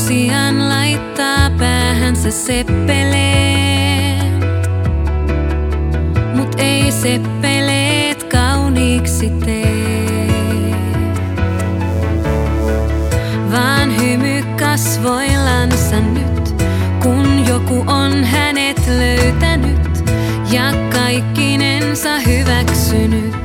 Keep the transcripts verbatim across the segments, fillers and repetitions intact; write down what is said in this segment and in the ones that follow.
Tosiaan laittaa päähänsä seppeleen, mut ei seppeleet kauniiksi tee, vaan hymy kasvoillansa nyt, kun joku on hänet löytänyt ja kaikkinensa hyväksynyt.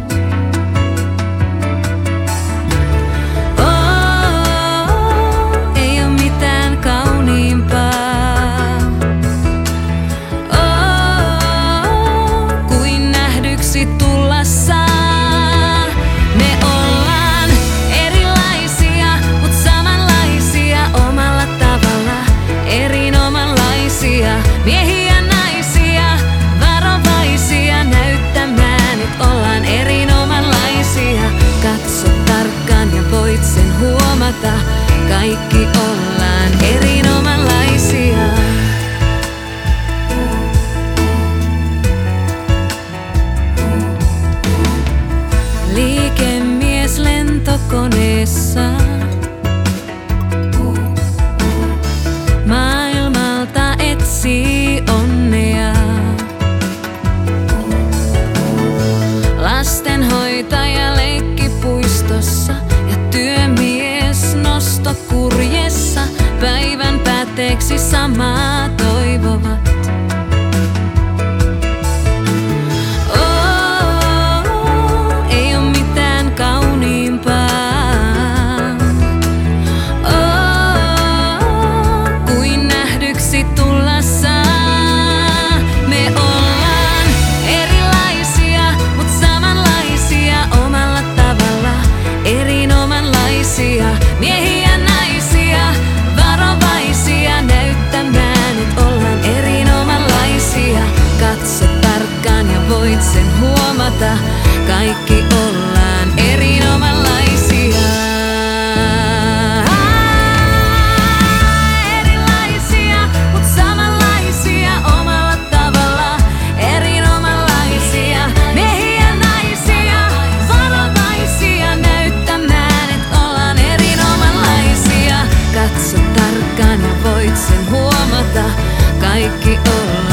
Miehiä, naisia, varovaisia näyttämään, et ollaan erinomaisia. Katso tarkkaan ja voit sen huomata, kaikki ollaan erinomaisia. Liikemies lentokoneessa. Maailmalta etsii onnea. Lastenhoitaja leikkipuistossa ja työmies nostokurjessa päivän päätteeksi samaa toivovat. Miehiä, naisia, varovaisia näyttämään, et ollaan erinomaisia. Katso tarkkaan ja voit sen huomata, kaikki ollaan erinomaisia. Erilaisia, mut samanlaisia omalla tavalla. Erinomaisia. Miehiä, naisia, varovaisia näyttämään, et ollaan erinomaisia. Katso tarkkaan ja voit sen huomata, kaikki ollaan